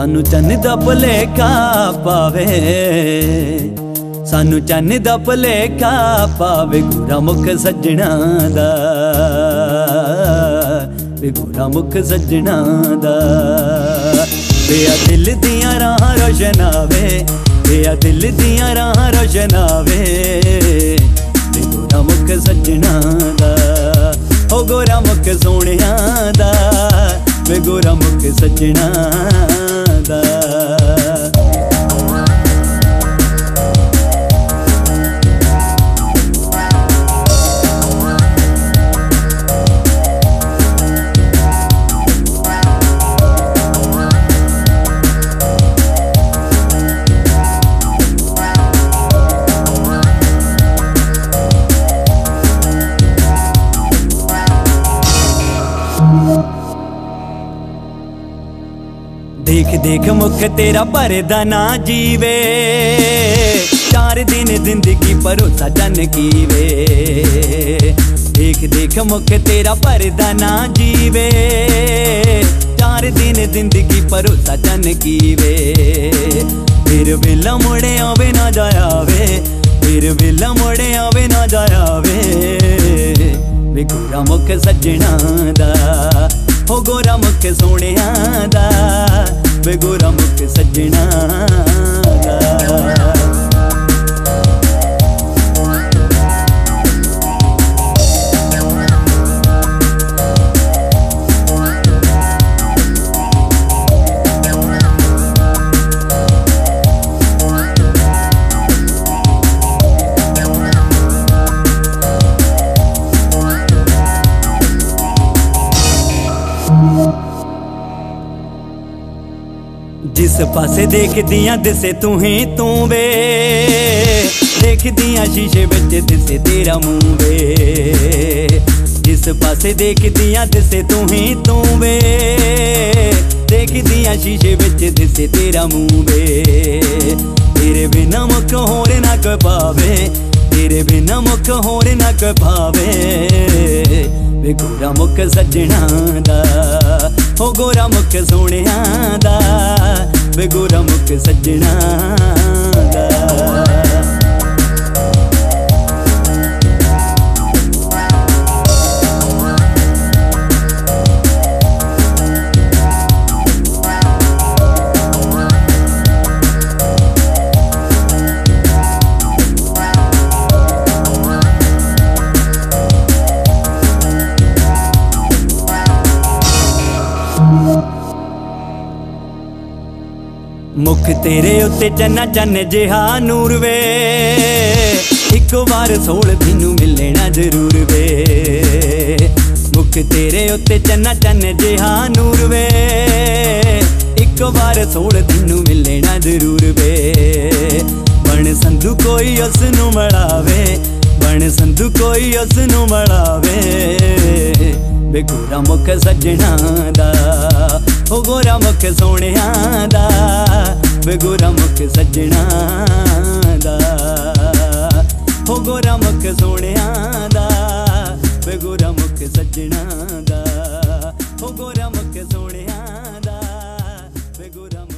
सानू चन्न दा भुलेखा पावे, सानू चन्न दा भुलेखा पावे गोरा मुख सज्जणा दा, गोरा मुख सज्जणा दा। तेरा दिल दियां राह रोशनावे, तेरा दिल दियां राह रोशनावे गोरा मुख सज्जणा दा, ओ गोरा मुख सोहणिया दा, वे गोरा मुख सज्जणा दा। देख देख मुख तेरा भरदा ना जीवे, 4 दिन जिंदगी भरोसा जन कीवे। देख देख मुख तेरा भरदा ना जीवे, 4 दिन जिंदगी भरोसा जन कीवे। फिर वेला मुड़े आवे ना जाया वे, फिर वेला मुड़े आवे ना जाया वे गोरा मुख सज्जणा दा, हो गोरा मुख सोहणिया दा, वे गोरा मुख सज्जणा दा। जिस पासे देखदियां दिसे तू ही तू वे, देखदियां शीशे विच दिसे तेरा मुंह वे। जिस पासे देखदियां दिसे तू ही तू वे, देखदियां शीशे विच दिसे तेरा मुंह वे। तेरे बिना मुख होर ना कोई पावे, तेरे बिना मुख होर ना कोई पावे वे गोरा मुख सज्जणा दा, हो गोरा मुख सोहणिया दा, वे गोरा मुख सज्जणा दा। मुख तेरे उत्ते चन्ना चन्न जिहा नूर वे, एक बार सोल तेनू मिलना जरूर वे। मुख तेरे उत्ते चन्ना चन्न जिहा नूर वे, एक बार सोल तेनू मिलना जरूर वे। बन संधू कोई उसनू मिलावे, बन संधू कोई उसनू मिलावे वे गोरा मुख सज्जणा दा, हो गोरा मुख सोहणिया दा, वे गोरा मुख सज्जणा दा, हो गोरा मुख सोहणिया दा, वे गोरा मुख सज्जणा दा, हो गोरा मुख सोहणिया दा, वे गोरा